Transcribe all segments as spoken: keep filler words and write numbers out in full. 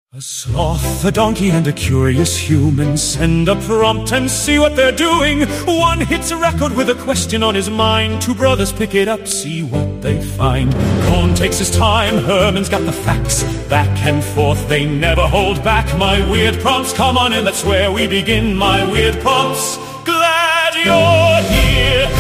A sloth, a donkey, and a curious human send a prompt and see what they're doing. One hits a record with a question on his mind. Two brothers pick it up, see what they find. Cohn takes his time, Herman's got the facts. Back and forth, they never hold back. My weird prompts, come on in, that's where we begin. My weird prompts, glad you're here.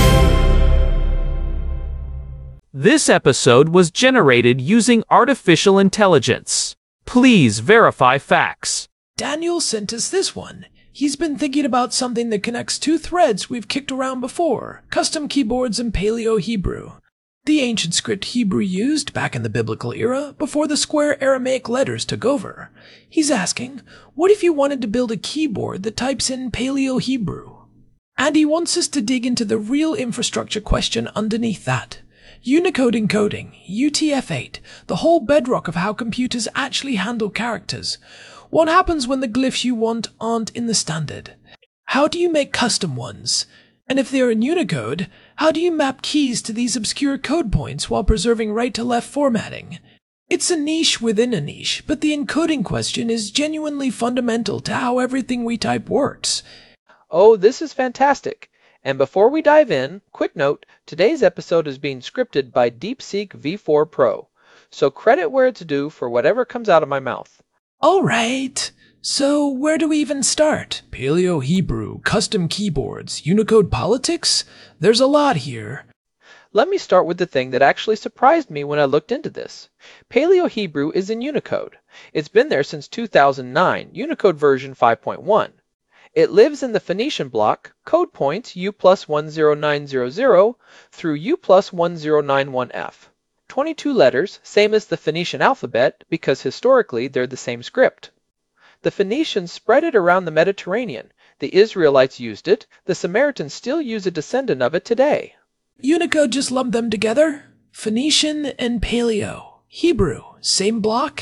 This episode was generated using artificial intelligence. Please verify facts. Daniel sent us this one. He's been thinking about something that connects two threads we've kicked around before, custom keyboards and Paleo-Hebrew. The ancient script Hebrew used back in the biblical era before the square Aramaic letters took over. He's asking, what if you wanted to build a keyboard that types in Paleo-Hebrew? And he wants us to dig into the real infrastructure question underneath that. Unicode encoding, U T F eight, the whole bedrock of how computers actually handle characters. What happens when the glyphs you want aren't in the standard? How do you make custom ones? And if they're in Unicode, how do you map keys to these obscure code points while preserving right-to-left formatting? It's a niche within a niche, but the encoding question is genuinely fundamental to how everything we type works. Oh, this is fantastic. And before we dive in, quick note, today's episode is being scripted by DeepSeek V four Pro, so credit where it's due for whatever comes out of my mouth. Alright, so where do we even start? Paleo-Hebrew, custom keyboards, Unicode politics? There's a lot here. Let me start with the thing that actually surprised me when I looked into this. Paleo-Hebrew is in Unicode. It's been there since two thousand nine, Unicode version five point one. It lives in the Phoenician block, code points U plus one zero nine zero zero through U plus one zero nine one F. twenty-two letters, same as the Phoenician alphabet, because historically they're the same script. The Phoenicians spread it around the Mediterranean. The Israelites used it. The Samaritans still use a descendant of it today. Unicode just lumped them together? Phoenician and Paleo. Hebrew, same block?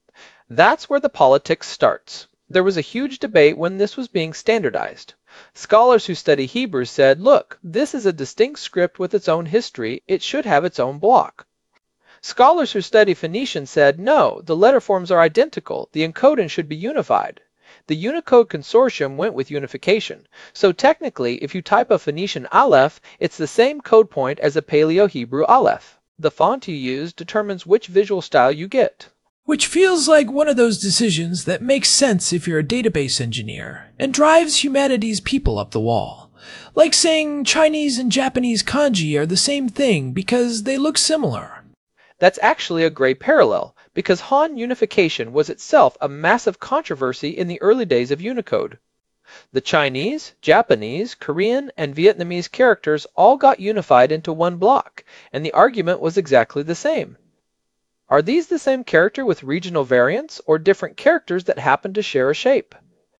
That's where the politics starts. There was a huge debate when this was being standardized. Scholars who study Hebrew said, look, this is a distinct script with its own history, it should have its own block. Scholars who study Phoenician said, no, the letter forms are identical, the encoding should be unified. The Unicode Consortium went with unification, so technically if you type a Phoenician Aleph, it's the same code point as a Paleo-Hebrew Aleph. The font you use determines which visual style you get. Which feels like one of those decisions that makes sense if you're a database engineer, and drives humanity's people up the wall. Like saying Chinese and Japanese kanji are the same thing because they look similar. That's actually a great parallel, because Han unification was itself a massive controversy in the early days of Unicode. The Chinese, Japanese, Korean, and Vietnamese characters all got unified into one block, and the argument was exactly the same. Are these the same character with regional variants, or different characters that happen to share a shape?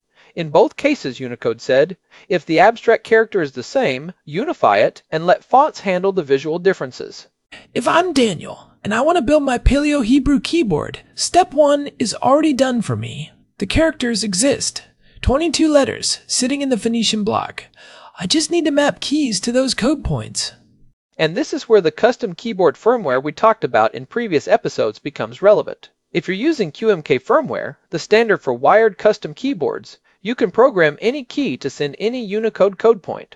In both cases, Unicode said, if the abstract character is the same, unify it, and let fonts handle the visual differences. If I'm Daniel, and I want to build my Paleo-Hebrew keyboard, step one is already done for me. The characters exist. twenty-two letters, sitting in the Phoenician block. I just need to map keys to those code points. And this is where the custom keyboard firmware we talked about in previous episodes becomes relevant. If you're using Q M K firmware, the standard for wired custom keyboards, you can program any key to send any Unicode code point.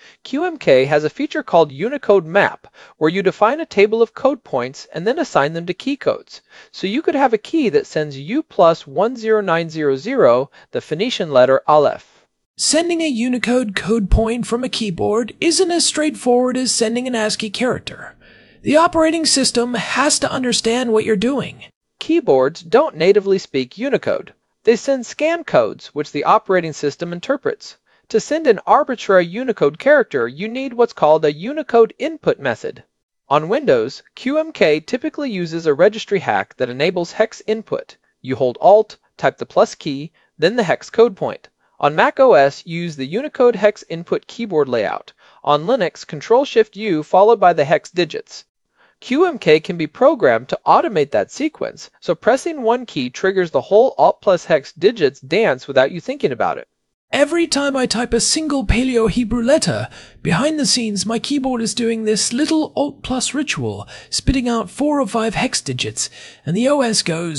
Q M K has a feature called Unicode Map, where you define a table of code points and then assign them to key codes. So you could have a key that sends U plus one zero nine zero zero, the Phoenician letter Aleph. Sending a Unicode code point from a keyboard isn't as straightforward as sending an ASCII character. The operating system has to understand what you're doing. Keyboards don't natively speak Unicode. They send scan codes, which the operating system interprets. To send an arbitrary Unicode character, you need what's called a Unicode input method. On Windows, Q M K typically uses a registry hack that enables hex input. You hold Alt, type the plus key, then the hex code point. On Mac O S, use the Unicode hex input keyboard layout. On Linux, control shift U followed by the hex digits. Q M K can be programmed to automate that sequence, so pressing one key triggers the whole Alt plus hex digits dance without you thinking about it. Every time I type a single Paleo-Hebrew letter, behind the scenes my keyboard is doing this little Alt plus ritual, spitting out four or five hex digits, and the O S goes,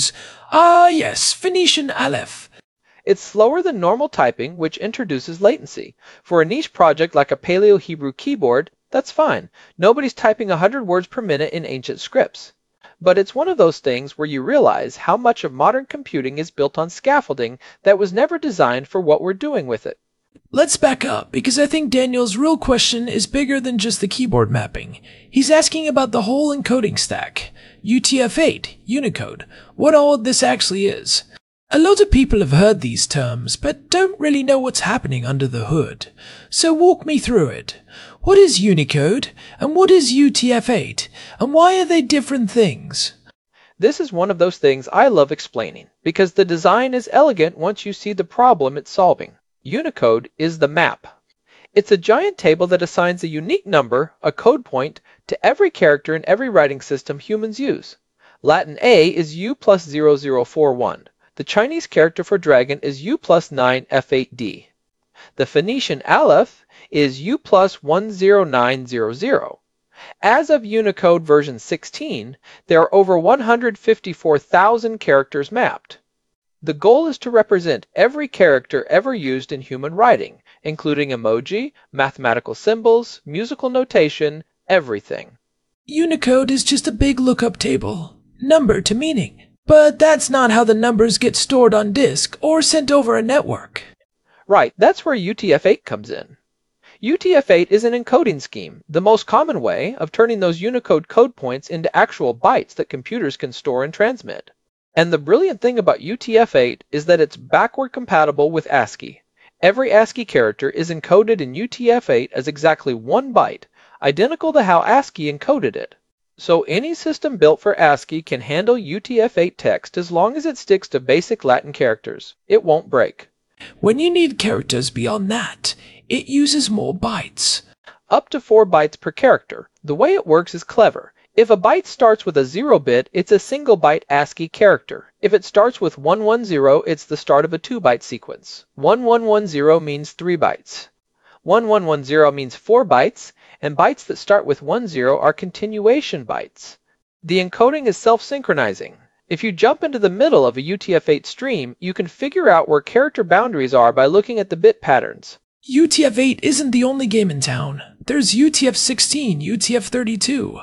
Ah, yes, Phoenician Aleph. It's slower than normal typing, which introduces latency. For a niche project like a Paleo-Hebrew keyboard, that's fine. Nobody's typing one hundred words per minute in ancient scripts. But it's one of those things where you realize how much of modern computing is built on scaffolding that was never designed for what we're doing with it. Let's back up, because I think Daniel's real question is bigger than just the keyboard mapping. He's asking about the whole encoding stack. U T F eight, Unicode, what all of this actually is. A lot of people have heard these terms, but don't really know what's happening under the hood. So walk me through it. What is Unicode, and what is U T F eight, and why are they different things? This is one of those things I love explaining, because the design is elegant once you see the problem it's solving. Unicode is the map. It's a giant table that assigns a unique number, a code point, to every character in every writing system humans use. Latin A is U plus zero zero four one. The Chinese character for dragon is U plus nine F eight D. The Phoenician Aleph is U plus one zero nine zero zero. As of Unicode version sixteen, there are over one hundred fifty-four thousand characters mapped. The goal is to represent every character ever used in human writing, including emoji, mathematical symbols, musical notation, everything. Unicode is just a big lookup table, number to meaning. But that's not how the numbers get stored on disk or sent over a network. Right, that's where U T F eight comes in. U T F eight is an encoding scheme, the most common way of turning those Unicode code points into actual bytes that computers can store and transmit. And the brilliant thing about U T F eight is that it's backward compatible with ASCII. Every ASCII character is encoded in U T F eight as exactly one byte, identical to how ASCII encoded it. So any system built for ASCII can handle U T F eight text as long as it sticks to basic Latin characters. It won't break. When you need characters beyond that, it uses more bytes. Up to four bytes per character. The way it works is clever. If a byte starts with a zero bit, it's a single byte ASCII character. If it starts with one one zero, it's the start of a two byte sequence. one one one zero means three bytes. one one one zero means four bytes, and bytes that start with one zero are continuation bytes. The encoding is self-synchronizing. If you jump into the middle of a U T F eight stream, you can figure out where character boundaries are by looking at the bit patterns. U T F eight isn't the only game in town. There's U T F sixteen, U T F thirty-two.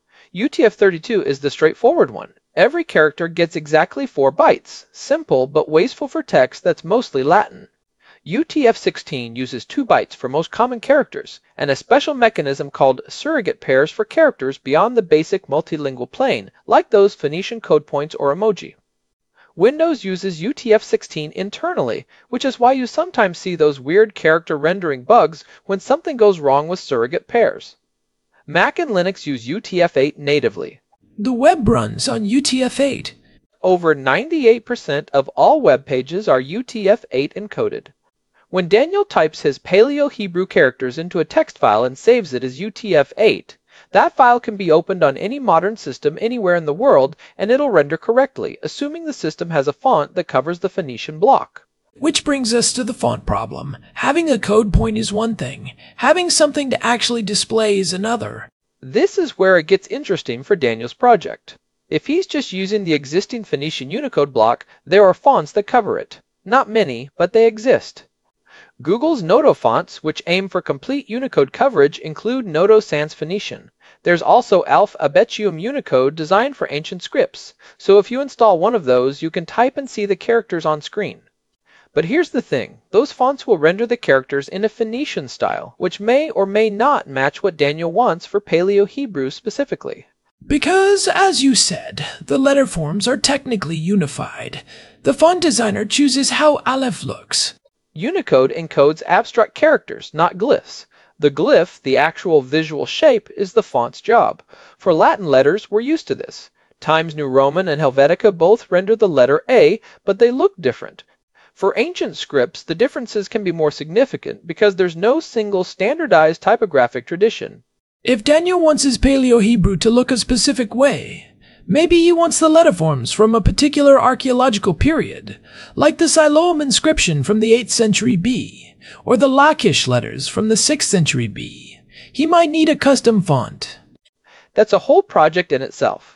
U T F thirty-two is the straightforward one. Every character gets exactly four bytes, simple but wasteful for text that's mostly Latin. U T F sixteen uses two bytes for most common characters, and a special mechanism called surrogate pairs for characters beyond the basic multilingual plane, like those Phoenician code points or emoji. Windows uses U T F sixteen internally, which is why you sometimes see those weird character rendering bugs when something goes wrong with surrogate pairs. Mac and Linux use U T F eight natively. The web runs on U T F eight. Over ninety-eight percent of all web pages are U T F eight encoded. When Daniel types his Paleo-Hebrew characters into a text file and saves it as U T F eight, that file can be opened on any modern system anywhere in the world and it'll render correctly, assuming the system has a font that covers the Phoenician block. Which brings us to the font problem. Having a code point is one thing. Having something to actually display is another. This is where it gets interesting for Daniel's project. If he's just using the existing Phoenician Unicode block, there are fonts that cover it. Not many, but they exist. Google's Noto fonts, which aim for complete Unicode coverage, include Noto Sans Phoenician. There's also Alphabetium Unicode designed for ancient scripts, so if you install one of those, you can type and see the characters on screen. But here's the thing, those fonts will render the characters in a Phoenician style, which may or may not match what Daniel wants for Paleo-Hebrew specifically. Because, as you said, the letter forms are technically unified. The font designer chooses how Aleph looks. Unicode encodes abstract characters, not glyphs. The glyph, the actual visual shape, is the font's job. For Latin letters, we're used to this. Times New Roman and Helvetica both render the letter A, but they look different. For ancient scripts, the differences can be more significant because there's no single standardized typographic tradition. If Daniel wants his Paleo-Hebrew to look a specific way, maybe he wants the letterforms from a particular archaeological period, like the Siloam inscription from the eighth century B, or the Lachish letters from the sixth century B. He might need a custom font. That's a whole project in itself.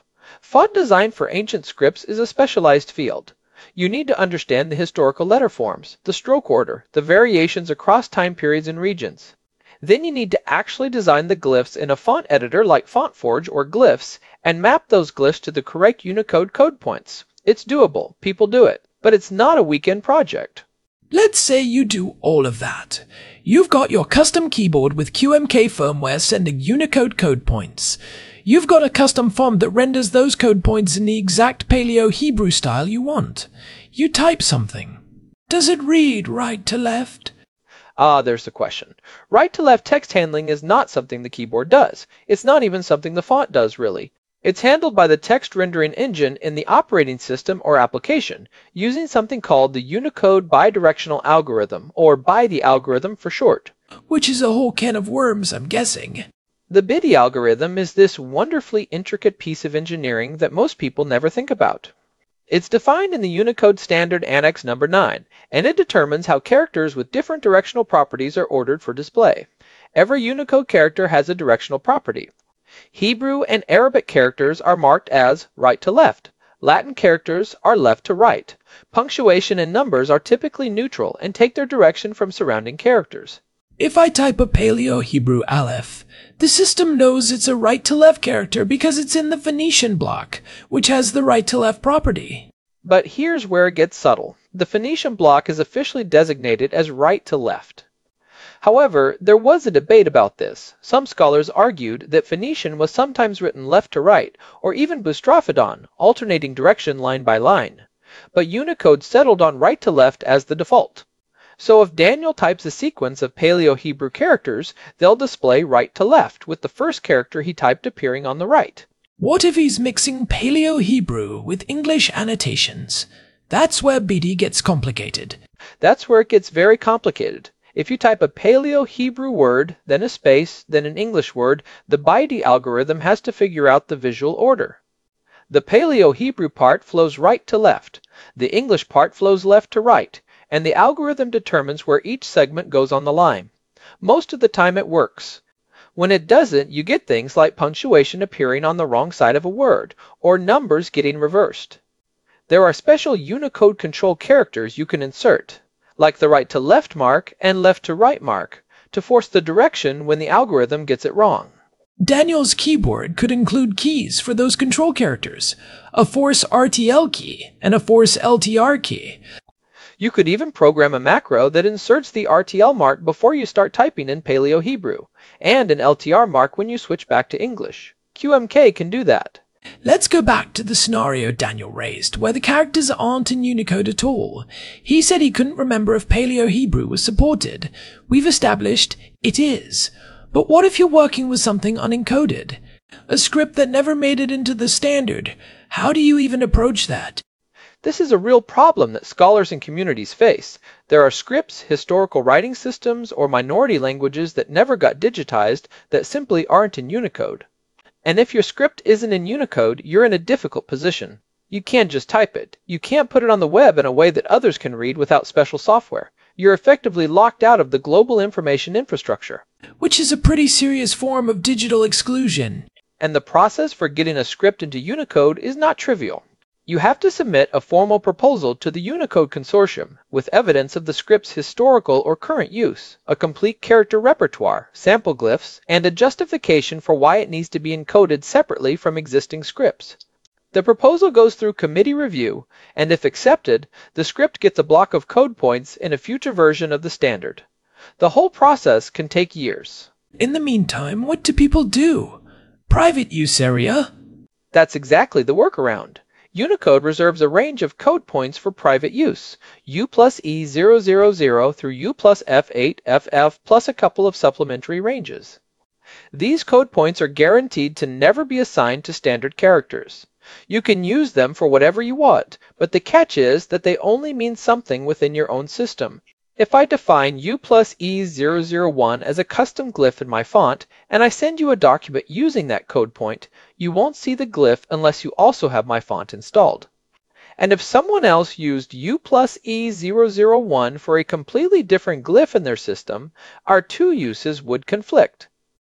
Font design for ancient scripts is a specialized field. You need to understand the historical letter forms, the stroke order, the variations across time periods and regions. Then you need to actually design the glyphs in a font editor like FontForge or Glyphs and map those glyphs to the correct Unicode code points. It's doable, people do it, but it's not a weekend project. Let's say you do all of that. You've got your custom keyboard with Q M K firmware sending Unicode code points. You've got a custom font that renders those code points in the exact Paleo-Hebrew style you want. You type something. Does it read right to left? Ah, there's the question. Right-to-left text handling is not something the keyboard does. It's not even something the font does, really. It's handled by the text rendering engine in the operating system or application, using something called the Unicode bidirectional algorithm, or B I D I algorithm for short. Which is a whole can of worms, I'm guessing. The B I D I algorithm is this wonderfully intricate piece of engineering that most people never think about. It's defined in the Unicode Standard Annex number nine, and it determines how characters with different directional properties are ordered for display. Every Unicode character has a directional property. Hebrew and Arabic characters are marked as right to left. Latin characters are left to right. Punctuation and numbers are typically neutral and take their direction from surrounding characters. If I type a Paleo-Hebrew Aleph, the system knows it's a right-to-left character because it's in the Phoenician block, which has the right-to-left property. But here's where it gets subtle. The Phoenician block is officially designated as right to left. However, there was a debate about this. Some scholars argued that Phoenician was sometimes written left to right, or even Boustrophedon, alternating direction line by line. But Unicode settled on right to left as the default. So if Daniel types a sequence of Paleo-Hebrew characters, they'll display right to left, with the first character he typed appearing on the right. What if he's mixing Paleo-Hebrew with English annotations? That's where B I D I gets complicated. That's where it gets very complicated. If you type a Paleo-Hebrew word, then a space, then an English word, the B I D I algorithm has to figure out the visual order. The Paleo-Hebrew part flows right to left. The English part flows left to right. And the algorithm determines where each segment goes on the line. Most of the time it works. When it doesn't, you get things like punctuation appearing on the wrong side of a word, or numbers getting reversed. There are special Unicode control characters you can insert, like the right to left mark and left to right mark, to force the direction when the algorithm gets it wrong. Daniel's keyboard could include keys for those control characters, a force R T L key and a force L T R key. You could even program a macro that inserts the R T L mark before you start typing in Paleo-Hebrew, and an L T R mark when you switch back to English. Q M K can do that. Let's go back to the scenario Daniel raised, where the characters aren't in Unicode at all. He said he couldn't remember if Paleo-Hebrew was supported. We've established it is. But what if you're working with something unencoded? A script that never made it into the standard? How do you even approach that? This is a real problem that scholars and communities face. There are scripts, historical writing systems, or minority languages that never got digitized that simply aren't in Unicode. And if your script isn't in Unicode, you're in a difficult position. You can't just type it. You can't put it on the web in a way that others can read without special software. You're effectively locked out of the global information infrastructure. Which is a pretty serious form of digital exclusion. And the process for getting a script into Unicode is not trivial. You have to submit a formal proposal to the Unicode Consortium with evidence of the script's historical or current use, a complete character repertoire, sample glyphs, and a justification for why it needs to be encoded separately from existing scripts. The proposal goes through committee review, and if accepted, the script gets a block of code points in a future version of the standard. The whole process can take years. In the meantime, what do people do? Private use area? That's exactly the workaround. Unicode reserves a range of code points for private use, U plus E zero zero zero through U plus F eight F F plus a couple of supplementary ranges. These code points are guaranteed to never be assigned to standard characters. You can use them for whatever you want, but the catch is that they only mean something within your own system. If I define U plus E zero zero one as a custom glyph in my font, and I send you a document using that code point, you won't see the glyph unless you also have my font installed. And if someone else used U plus E zero zero one for a completely different glyph in their system, our two uses would conflict.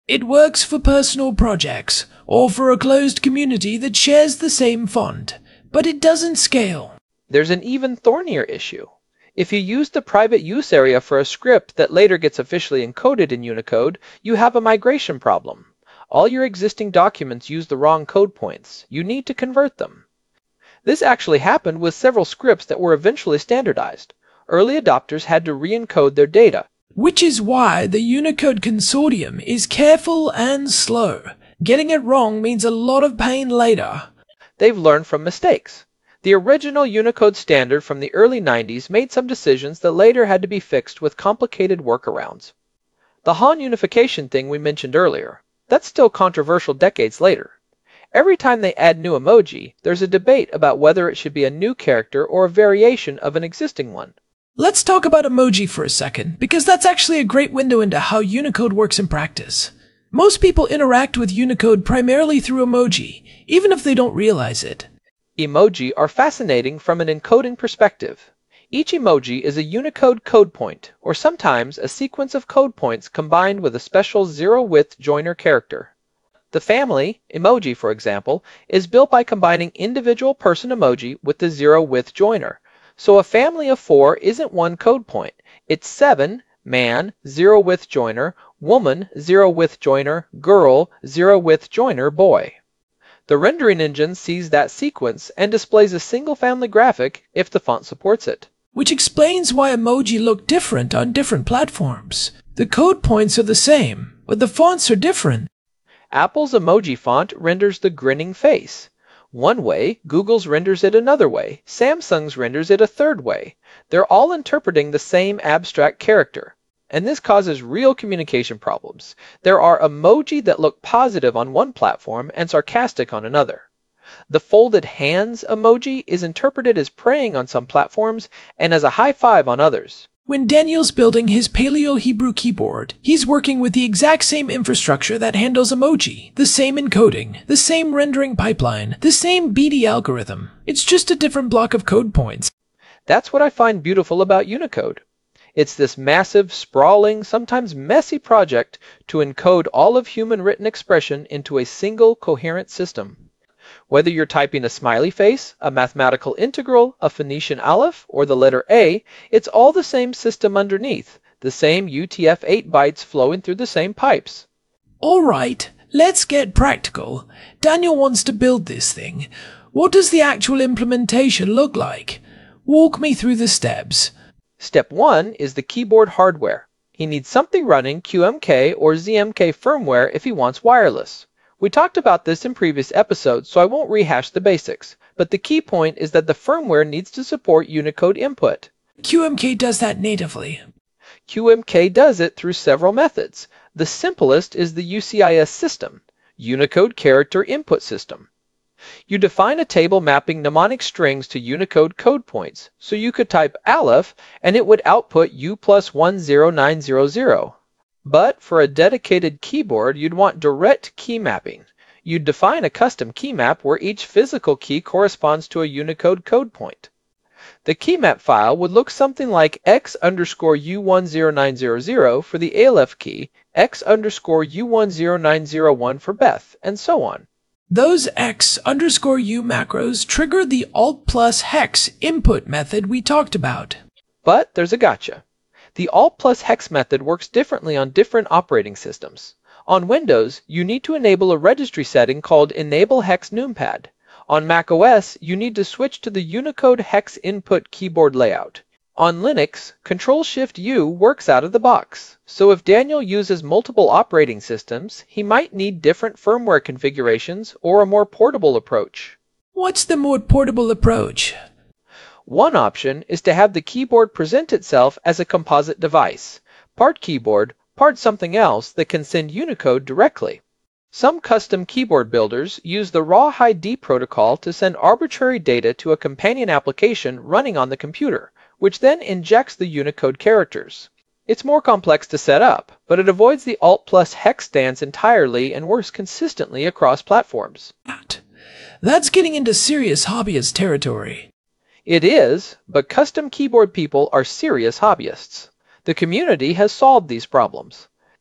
It works for personal projects, or for a closed community that shares the same font, but it doesn't scale. There's an even thornier issue. If you use the private use area for a script that later gets officially encoded in Unicode, you have a migration problem. All your existing documents use the wrong code points. You need to convert them. This actually happened with several scripts that were eventually standardized. Early adopters had to re-encode their data. Which is why the Unicode Consortium is careful and slow. Getting it wrong means a lot of pain later. They've learned from mistakes. The original Unicode standard from the early nineties made some decisions that later had to be fixed with complicated workarounds. The Han unification thing we mentioned earlier, that's still controversial decades later. Every time they add new emoji, there's a debate about whether it should be a new character or a variation of an existing one. Let's talk about emoji for a second, because that's actually a great window into how Unicode works in practice. Most people interact with Unicode primarily through emoji, even if they don't realize it. Emoji are fascinating from an encoding perspective. Each emoji is a Unicode code point, or sometimes a sequence of code points combined with a special zero-width joiner character. The family, emoji for example, is built by combining individual person emoji with the zero-width joiner. So a family of four isn't one code point. It's seven, man, zero-width joiner, woman, zero-width joiner, girl, zero-width joiner, boy. The rendering engine sees that sequence and displays a single family graphic if the font supports it. Which explains why emoji look different on different platforms. The code points are the same, but the fonts are different. Apple's emoji font renders the grinning face. One way, Google's renders it another way, Samsung's renders it a third way. They're all interpreting the same abstract character. And this causes real communication problems. There are emoji that look positive on one platform and sarcastic on another. The folded hands emoji is interpreted as praying on some platforms and as a high five on others. When Daniel's building his Paleo-Hebrew keyboard, he's working with the exact same infrastructure that handles emoji, the same encoding, the same rendering pipeline, the same B D algorithm. It's just a different block of code points. That's what I find beautiful about Unicode. It's this massive, sprawling, sometimes messy project to encode all of human written expression into a single coherent system. Whether you're typing a smiley face, a mathematical integral, a Phoenician aleph, or the letter A, it's all the same system underneath, the same U T F eight bytes flowing through the same pipes. All right, let's get practical. Daniel wants to build this thing. What does the actual implementation look like? Walk me through the steps. Step one is the keyboard hardware. He needs something running Q M K or Z M K firmware if he wants wireless. We talked about this in previous episodes, so I won't rehash the basics, but the key point is that the firmware needs to support Unicode input. Q M K does that natively. Q M K does it through several methods. The simplest is the U C I S system, Unicode Character Input System. You define a table mapping mnemonic strings to Unicode code points, so you could type Aleph and it would output U plus one zero nine zero zero. But for a dedicated keyboard, you'd want direct key mapping. You'd define a custom key map where each physical key corresponds to a Unicode code point. The key map file would look something like x underscore U one zero nine zero zero for the Aleph key, x underscore U one zero nine zero one for Beth, and so on. Those x underscore u macros trigger the alt plus hex input method we talked about. But there's a gotcha. The alt plus hex method works differently on different operating systems. On Windows, you need to enable a registry setting called Enable Hex Numpad. On macOS, you need to switch to the Unicode hex input keyboard layout. On Linux, control shift U works out of the box. So if Daniel uses multiple operating systems, he might need different firmware configurations or a more portable approach. What's the more portable approach? One option is to have the keyboard present itself as a composite device, part keyboard, part something else that can send Unicode directly. Some custom keyboard builders use the Rawhide protocol to send arbitrary data to a companion application running on the computer, which then injects the Unicode characters. It's more complex to set up, but it avoids the alt plus hex stance entirely and works consistently across platforms. That's getting into serious hobbyist territory. It is, but custom keyboard people are serious hobbyists. The community has solved these problems.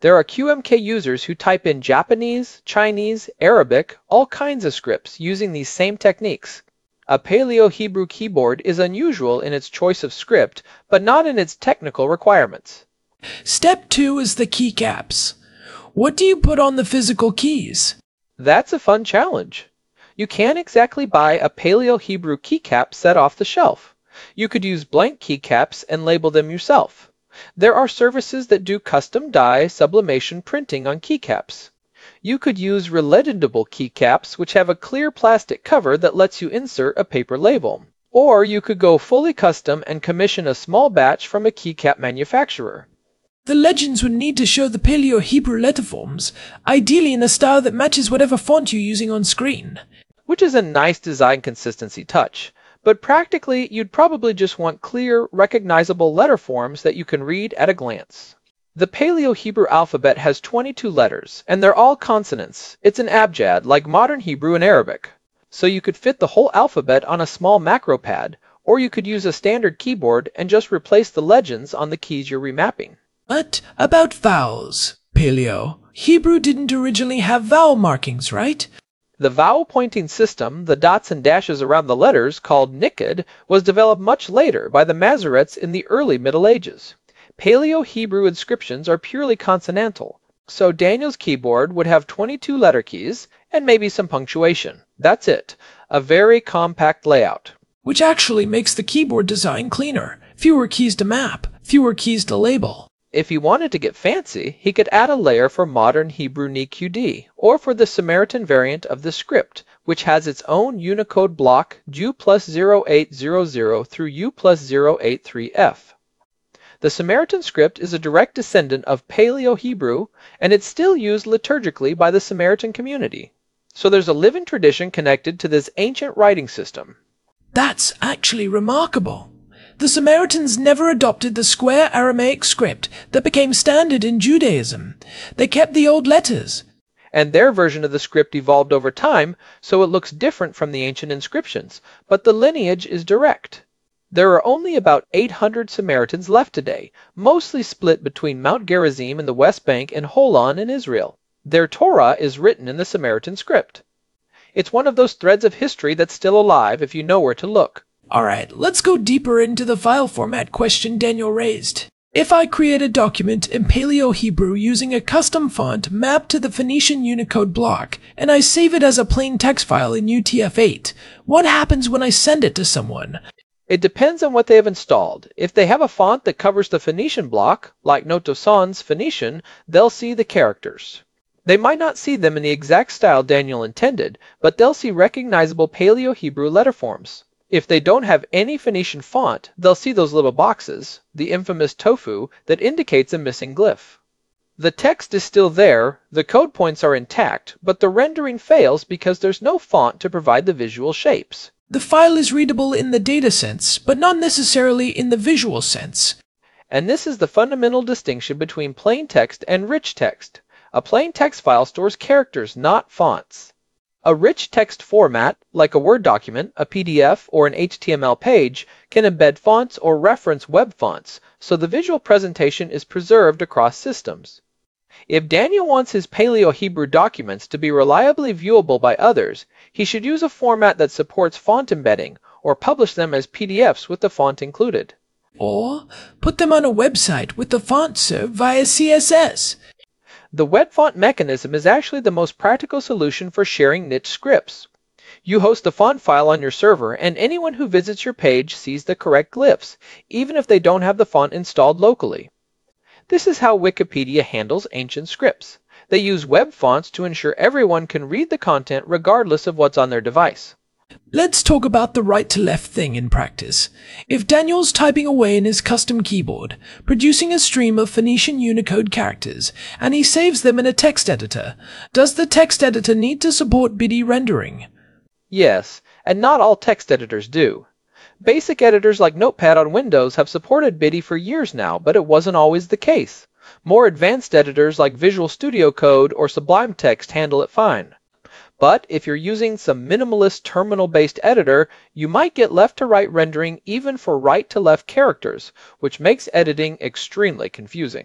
There are Q M K users who type in Japanese, Chinese, Arabic, all kinds of scripts using these same techniques. A Paleo-Hebrew keyboard is unusual in its choice of script, but not in its technical requirements. Step two is the keycaps. What do you put on the physical keys? That's a fun challenge. You can't exactly buy a Paleo-Hebrew keycap set off the shelf. You could use blank keycaps and label them yourself. There are services that do custom dye sublimation printing on keycaps. You could use releditable keycaps, which have a clear plastic cover that lets you insert a paper label. Or you could go fully custom and commission a small batch from a keycap manufacturer. The legends would need to show the Paleo-Hebrew letterforms, ideally in a style that matches whatever font you're using on screen. Which is a nice design consistency touch, but practically you'd probably just want clear, recognizable letter forms that you can read at a glance. The Paleo-Hebrew alphabet has twenty-two letters, and they're all consonants. It's an abjad, like modern Hebrew and Arabic. So you could fit the whole alphabet on a small macro pad, or you could use a standard keyboard and just replace the legends on the keys you're remapping. But about vowels, Paleo, Hebrew didn't originally have vowel markings, right? The vowel pointing system, the dots and dashes around the letters, called Nikud, was developed much later by the Masoretes in the early Middle Ages. Paleo-Hebrew inscriptions are purely consonantal, so Daniel's keyboard would have twenty-two letter keys and maybe some punctuation. That's it. A very compact layout. Which actually makes the keyboard design cleaner. Fewer keys to map, fewer keys to label. If he wanted to get fancy, he could add a layer for modern Hebrew N Q D, or for the Samaritan variant of the script, which has its own Unicode block U plus zero eight zero zero through U plus zero eight three F. The Samaritan script is a direct descendant of Paleo-Hebrew, and it's still used liturgically by the Samaritan community. So there's a living tradition connected to this ancient writing system. That's actually remarkable. The Samaritans never adopted the square Aramaic script that became standard in Judaism. They kept the old letters. And their version of the script evolved over time, so it looks different from the ancient inscriptions, but the lineage is direct. There are only about eight hundred Samaritans left today, mostly split between Mount Gerizim in the West Bank and Holon in Israel. Their Torah is written in the Samaritan script. It's one of those threads of history that's still alive if you know where to look. Alright, let's go deeper into the file format question Daniel raised. If I create a document in Paleo-Hebrew using a custom font mapped to the Phoenician Unicode block, and I save it as a plain text file in U T F eight, what happens when I send it to someone? It depends on what they have installed. If they have a font that covers the Phoenician block, like Notosan's Phoenician, they'll see the characters. They might not see them in the exact style Daniel intended, but they'll see recognizable Paleo-Hebrew letterforms. If they don't have any Phoenician font, they'll see those little boxes, the infamous tofu, that indicates a missing glyph. The text is still there, the code points are intact, but the rendering fails because there's no font to provide the visual shapes. The file is readable in the data sense, but not necessarily in the visual sense. And this is the fundamental distinction between plain text and rich text. A plain text file stores characters, not fonts. A rich text format, like a Word document, a P D F, or an H T M L page, can embed fonts or reference web fonts, so the visual presentation is preserved across systems. If Daniel wants his Paleo-Hebrew documents to be reliably viewable by others, he should use a format that supports font embedding, or publish them as P D Fs with the font included. Or put them on a website with the font served via C S S. The web font mechanism is actually the most practical solution for sharing niche scripts. You host the font file on your server, and anyone who visits your page sees the correct glyphs, even if they don't have the font installed locally. This is how Wikipedia handles ancient scripts. They use web fonts to ensure everyone can read the content regardless of what's on their device. Let's talk about the right-to-left thing in practice. If Daniel's typing away in his custom keyboard, producing a stream of Phoenician Unicode characters, and he saves them in a text editor, does the text editor need to support B D rendering? Yes, and not all text editors do. Basic editors like Notepad on Windows have supported B D for years now, but it wasn't always the case. More advanced editors like Visual Studio Code or Sublime Text handle it fine. But if you're using some minimalist terminal-based editor, you might get left-to-right rendering even for right-to-left characters, which makes editing extremely confusing.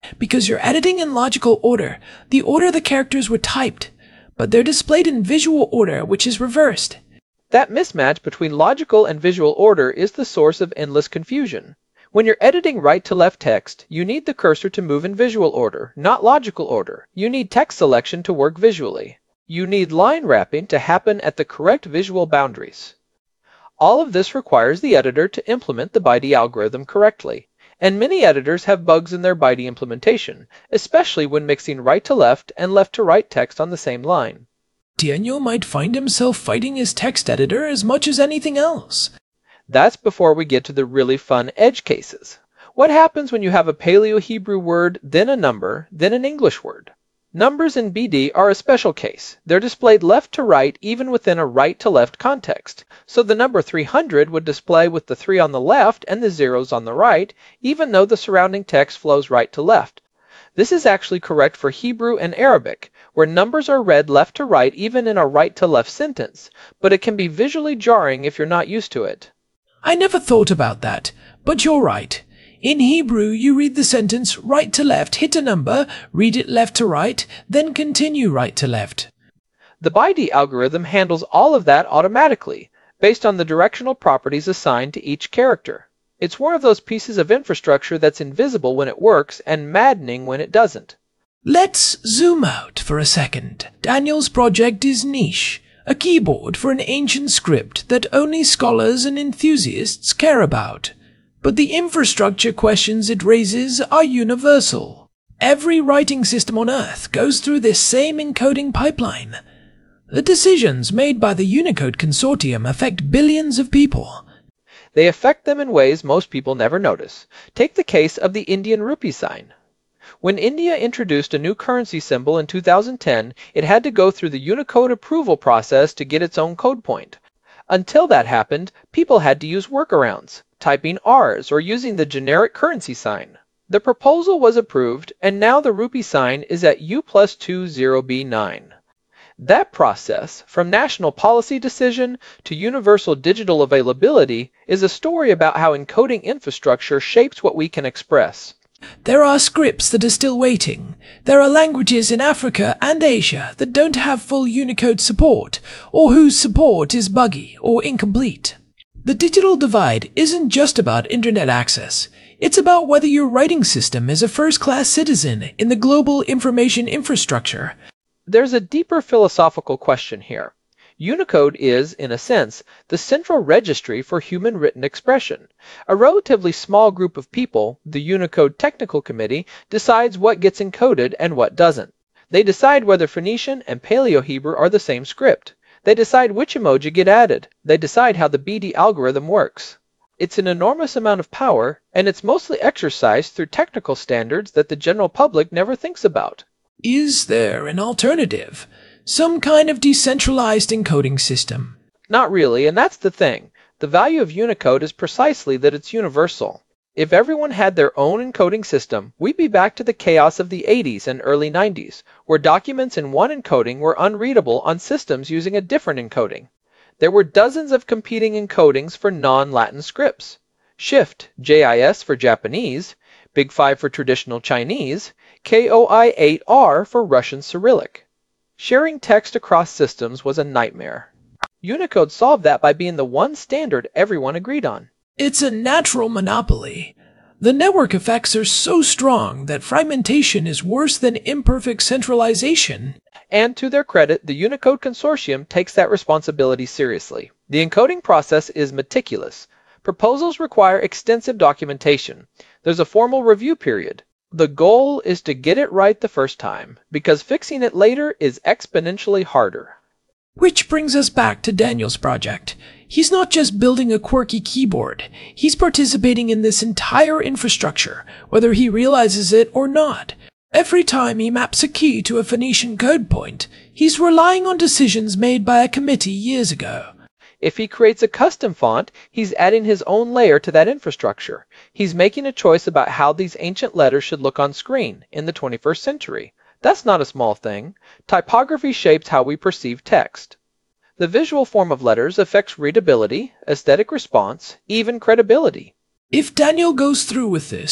Because you're editing in logical order, the order the characters were typed, but they're displayed in visual order, which is reversed. That mismatch between logical and visual order is the source of endless confusion. When you're editing right-to-left text, you need the cursor to move in visual order, not logical order. You need text selection to work visually. You need line wrapping to happen at the correct visual boundaries. All of this requires the editor to implement the B I D E algorithm correctly, and many editors have bugs in their B I D E implementation, especially when mixing right-to-left and left-to-right text on the same line. Daniel might find himself fighting his text editor as much as anything else. That's before we get to the really fun edge cases. What happens when you have a Paleo-Hebrew word, then a number, then an English word? Numbers in B D are a special case. They're displayed left to right even within a right-to-left context. So the number three hundred would display with the three on the left and the zeros on the right, even though the surrounding text flows right to left. This is actually correct for Hebrew and Arabic, where numbers are read left to right even in a right-to-left sentence, but it can be visually jarring if you're not used to it. I never thought about that, but you're right. In Hebrew, you read the sentence right to left, hit a number, read it left to right, then continue right to left. The B I D E algorithm handles all of that automatically, based on the directional properties assigned to each character. It's one of those pieces of infrastructure that's invisible when it works and maddening when it doesn't. Let's zoom out for a second. Daniel's project is niche, a keyboard for an ancient script that only scholars and enthusiasts care about. But the infrastructure questions it raises are universal. Every writing system on Earth goes through this same encoding pipeline. The decisions made by the Unicode Consortium affect billions of people. They affect them in ways most people never notice. Take the case of the Indian rupee sign. When India introduced a new currency symbol in two thousand ten, it had to go through the Unicode approval process to get its own code point. Until that happened, people had to use workarounds, typing R's or using the generic currency sign. The proposal was approved, and now the rupee sign is at U plus two zero B nine. That process, from national policy decision to universal digital availability, is a story about how encoding infrastructure shapes what we can express. There are scripts that are still waiting. There are languages in Africa and Asia that don't have full Unicode support, or whose support is buggy or incomplete. The digital divide isn't just about internet access. It's about whether your writing system is a first-class citizen in the global information infrastructure. There's a deeper philosophical question here. Unicode is, in a sense, the central registry for human written expression. A relatively small group of people, the Unicode Technical Committee, decides what gets encoded and what doesn't. They decide whether Phoenician and Paleo-Hebrew are the same script. They decide which emoji get added. They decide how the B D E algorithm works. It's an enormous amount of power, and it's mostly exercised through technical standards that the general public never thinks about. Is there an alternative? Some kind of decentralized encoding system? Not really, and that's the thing. The value of Unicode is precisely that it's universal. If everyone had their own encoding system, we'd be back to the chaos of the eighties and early nineties, where documents in one encoding were unreadable on systems using a different encoding. There were dozens of competing encodings for non-Latin scripts. Shift, J I S for Japanese, Big Five for traditional Chinese, K O I eight R for Russian Cyrillic. Sharing text across systems was a nightmare. Unicode solved that by being the one standard everyone agreed on. It's a natural monopoly. The network effects are so strong that fragmentation is worse than imperfect centralization. And to their credit, the Unicode Consortium takes that responsibility seriously. The encoding process is meticulous. Proposals require extensive documentation. There's a formal review period. The goal is to get it right the first time, because fixing it later is exponentially harder. Which brings us back to Daniel's project. He's not just building a quirky keyboard. He's participating in this entire infrastructure, whether he realizes it or not. Every time he maps a key to a Phoenician code point, he's relying on decisions made by a committee years ago. If he creates a custom font, he's adding his own layer to that infrastructure. He's making a choice about how these ancient letters should look on screen in the twenty-first century. That's not a small thing. Typography shapes how we perceive text. The visual form of letters affects readability, aesthetic response, even credibility. If Daniel goes through with this,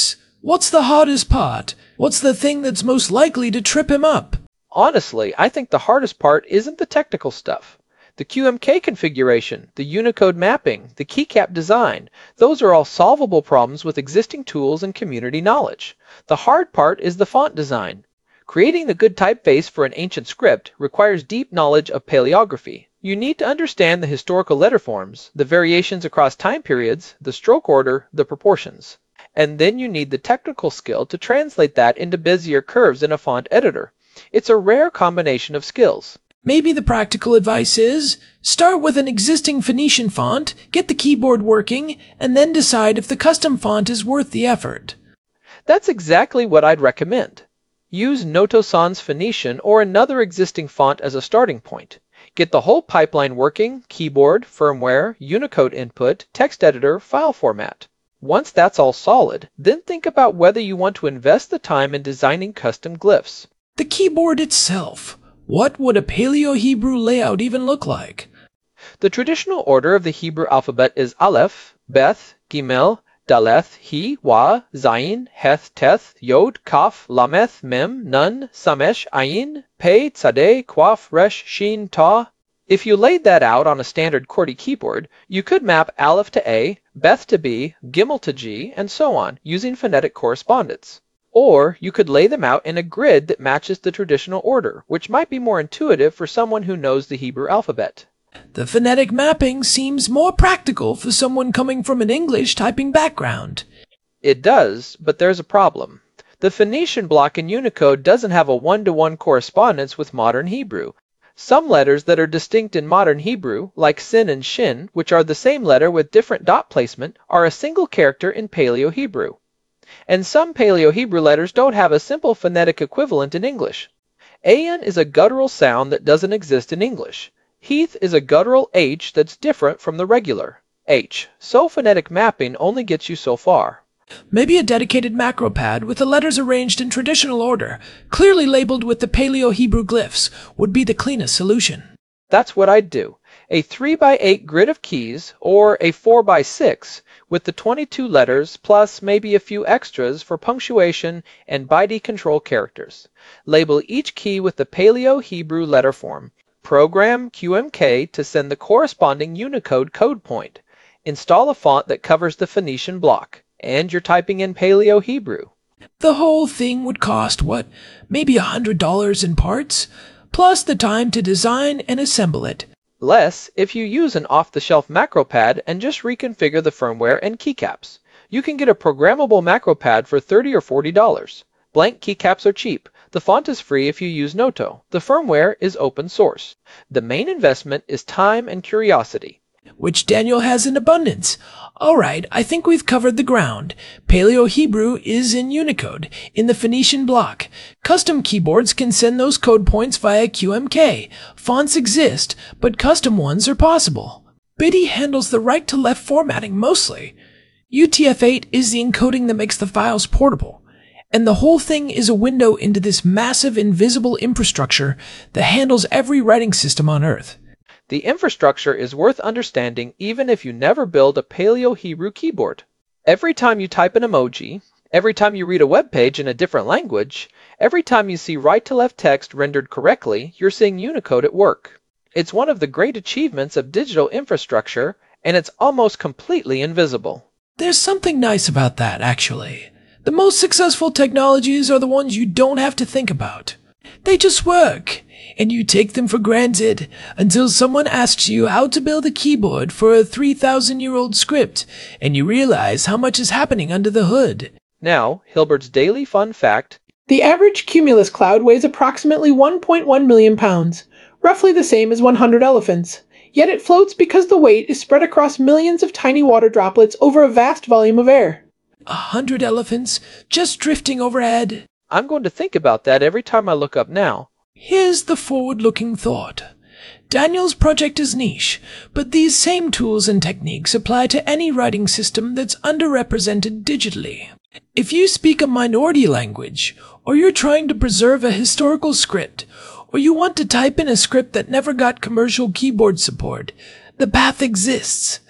What's the hardest part? What's the thing that's most likely to trip him up? Honestly, I think the hardest part isn't the technical stuff. The Q M K configuration, the Unicode mapping, the keycap design, those are all solvable problems with existing tools and community knowledge. The hard part is the font design. Creating a good typeface for an ancient script requires deep knowledge of paleography. You need to understand the historical letter forms, the variations across time periods, the stroke order, the proportions. And then you need the technical skill to translate that into Bezier curves in a font editor. It's a rare combination of skills. Maybe the practical advice is, start with an existing Phoenician font, get the keyboard working, and then decide if the custom font is worth the effort. That's exactly what I'd recommend. Use Noto Sans Phoenician or another existing font as a starting point. Get the whole pipeline working: keyboard, firmware, Unicode input, text editor, file format. Once that's all solid, then think about whether you want to invest the time in designing custom glyphs. The keyboard itself. What would a Paleo-Hebrew layout even look like? The traditional order of the Hebrew alphabet is Aleph, Beth, Gimel, Daleth, He, Wa, Zayin, Heth, Teth, Yod, Kaf, Lameth, Mem, Nun, Samesh, Ayin, Pei, Tzadeh, Quaf, Resh, Shin, Ta. If you laid that out on a standard QWERTY keyboard, you could map Aleph to A, Beth to B, Gimel to G, and so on, using phonetic correspondence. Or you could lay them out in a grid that matches the traditional order, which might be more intuitive for someone who knows the Hebrew alphabet. The phonetic mapping seems more practical for someone coming from an English typing background. It does, but there's a problem. The Phoenician block in Unicode doesn't have a one-to-one correspondence with modern Hebrew. Some letters that are distinct in modern Hebrew, like sin and shin, which are the same letter with different dot placement, are a single character in Paleo-Hebrew. And some Paleo-Hebrew letters don't have a simple phonetic equivalent in English. Ayin is a guttural sound that doesn't exist in English. Heath is a guttural H that's different from the regular H, so phonetic mapping only gets you so far. Maybe a dedicated macro pad with the letters arranged in traditional order, clearly labeled with the Paleo-Hebrew glyphs, would be the cleanest solution. That's what I'd do. A three by eight grid of keys, or a four by six, with the twenty-two letters plus maybe a few extras for punctuation and B I D I control characters. Label each key with the Paleo-Hebrew letter form. Program Q M K to send the corresponding Unicode code point. Install a font that covers the Phoenician block, and you're typing in Paleo-Hebrew. The whole thing would cost, what, maybe a hundred dollars in parts? Plus the time to design and assemble it. Less if you use an off-the-shelf macro pad and just reconfigure the firmware and keycaps. You can get a programmable macro pad for thirty or forty dollars. Blank keycaps are cheap. The font is free if you use Noto. The firmware is open source. The main investment is time and curiosity. Which Daniel has in abundance. All right, I think we've covered the ground. Paleo-Hebrew is in Unicode, in the Phoenician block. Custom keyboards can send those code points via Q M K. Fonts exist, but custom ones are possible. B I D I handles the right-to-left formatting mostly. U T F eight is the encoding that makes the files portable. And the whole thing is a window into this massive invisible infrastructure that handles every writing system on Earth. The infrastructure is worth understanding even if you never build a Paleo-Hebrew keyboard. Every time you type an emoji, every time you read a web page in a different language, every time you see right-to-left text rendered correctly, you're seeing Unicode at work. It's one of the great achievements of digital infrastructure, and it's almost completely invisible. There's something nice about that, actually. The most successful technologies are the ones you don't have to think about. They just work, and you take them for granted until someone asks you how to build a keyboard for a three thousand year old script, and you realize how much is happening under the hood. Now, Hilbert's daily fun fact. The average cumulus cloud weighs approximately one point one million pounds, roughly the same as one hundred elephants. Yet it floats because the weight is spread across millions of tiny water droplets over a vast volume of air. A hundred elephants just drifting overhead. I'm going to think about that every time I look up now. Here's the forward-looking thought. Daniel's project is niche, but these same tools and techniques apply to any writing system that's underrepresented digitally. If you speak a minority language, or you're trying to preserve a historical script, or you want to type in a script that never got commercial keyboard support, the path exists.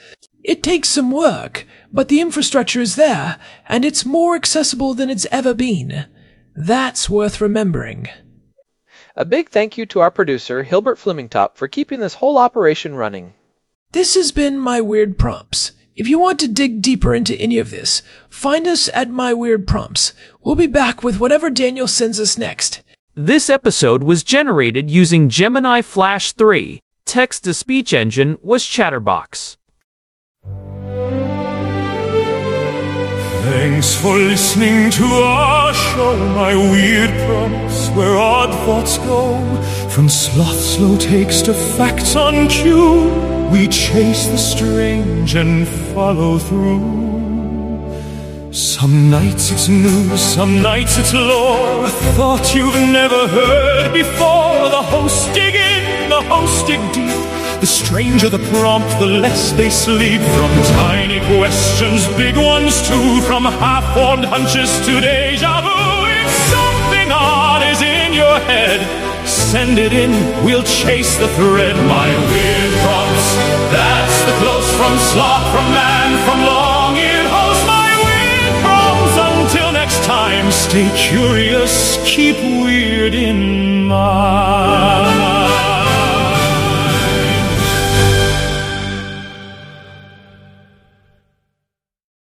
It takes some work, but the infrastructure is there, and it's more accessible than it's ever been. That's worth remembering. A big thank you to our producer, Hilbert Flemingtop, for keeping this whole operation running. This has been My Weird Prompts. If you want to dig deeper into any of this, find us at My Weird Prompts. We'll be back with whatever Daniel sends us next. This episode was generated using Gemini Flash three. Text-to-speech engine was Chatterbox. Thanks for listening to our show, My Weird Prompts, where odd thoughts go. From sloth slow takes to facts on cue, we chase the strange and follow through. Some nights it's news, some nights it's lore, a thought you've never heard before. The hosts dig in, the hosts dig deep. The stranger the prompt, the less they sleep. From tiny questions, big ones too, from half-formed hunches to deja vu. If something odd is in your head, send it in, we'll chase the thread. My Weird Prompts, that's the close from sloth, from man, from long-eared host. My Weird Prompts, until next time, stay curious, keep weird in mind.